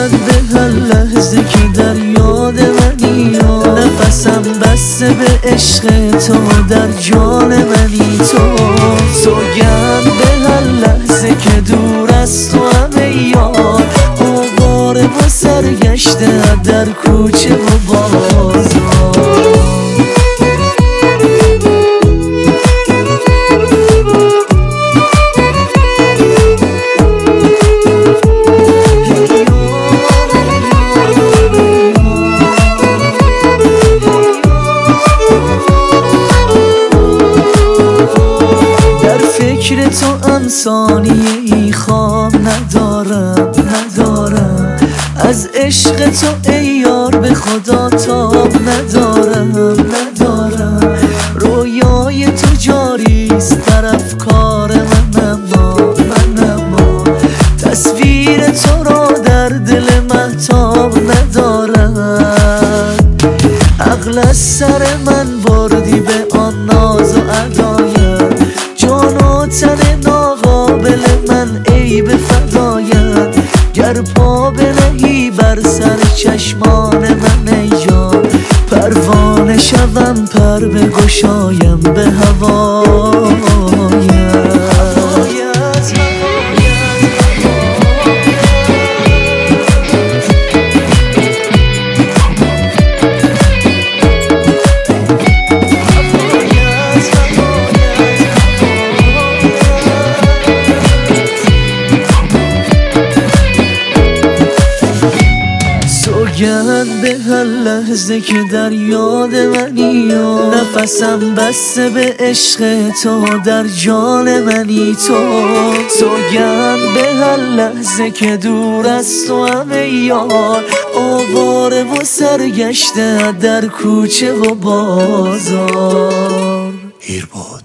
سوگند به هر لحظه که در یاد منی، نفسم بسته به عشق تو، در جان منی تو. سوگند به هر لحظه که دور از تو همه یار، آواره و سرگشته در کوچه و بازار. فکر تو ثانیه‌ای خواب ندارم از عشق تو ای یار به خدا تاب ندارم رویای تو جاریست در افکار من، اما تصویر تو را در دل مهتاب ندارم. عقل از سر من بردی به آن ناز و ادایت، جان و تن ناقابل من ای به فدایت. گر پا بنهی بر سر چشمان من ای جان، پروانه شوم پر بگشایم به هوایت. سوگند به هر لحظه که در یاد منی، نفسم بسته به عشق تو، در جان منی تو. سوگند به هر لحظه که دور از تو همه یار، آواره و سرگشته در کوچه و بازار.